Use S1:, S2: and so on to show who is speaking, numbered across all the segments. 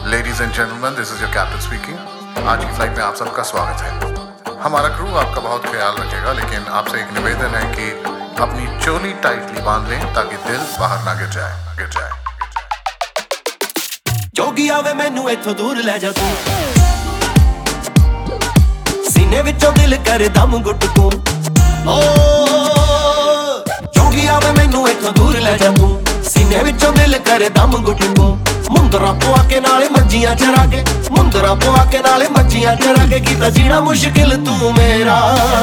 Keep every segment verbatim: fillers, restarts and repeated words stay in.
S1: Ladies and gentleman, this is your captain speaking. आज की flight में आप सबका स्वागत है। हमारा क्रू आपका बहुत ख्याल रखेगा, लेकिन आपसे एक निवेदन है कि अपनी चोली टाइटली बांध लें ताकि दिल बाहर ना गिर जाए गिर जाए
S2: जोगी आवे मैनू इथों दूर ले जा तू, सीने विचों दिल करे दम घुट तू। ओ जोगी आवे मैनू इथों दूर ले जा तू, सीने विचों दिल करे दम घुट तू। मुंदरा पवा के नाले मंजियां चरा के, मुंदरा पवा के नाले मंजियां चरा के, कीता जीना मुश्किल तू मेरा।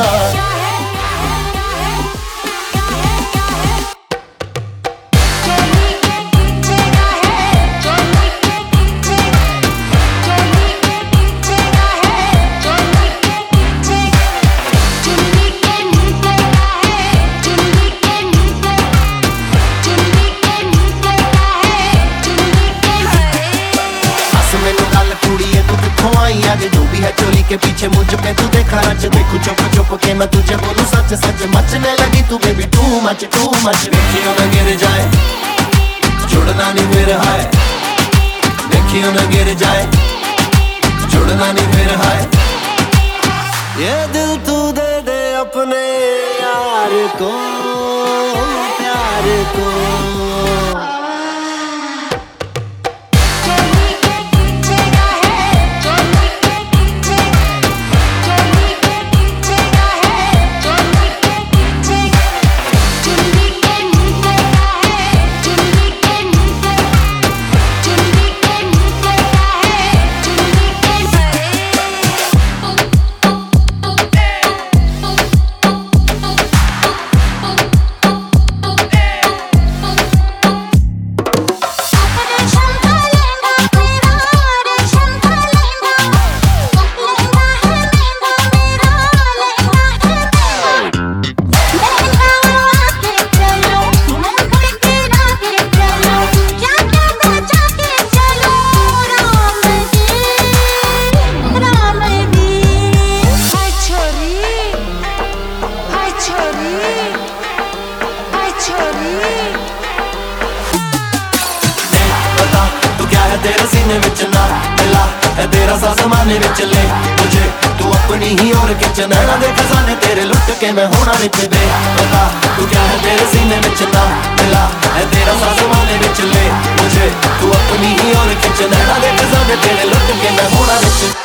S2: जो भी है चोली के पीछे मुझ पे तू देखा रच, देखू चुप चुप के मैं तुझे बोलूं सच सच। मचने लगी तू baby too much too much, देखियो न गिर जाए जुड़ना नहीं फिर है, देखियो न गिर जाए जुड़ना नहीं फिर है। ये दिल तू दे दे अपने यार को, प्यार को। तेरे सीने विच ना मिला है तेरा सा ज़माने विच ले मुझे तू अपनी ही और खिंच, नैना दे खजाने तेरे लुट के मैं होना विच बे। बता तू क्या है तेरे सीने विच ना मिला है तेरा सा ज़माने विच ले मुझे तू अपनी ही और खिंच, नैना दे खजाने तेरे लुट के मैं होना विच।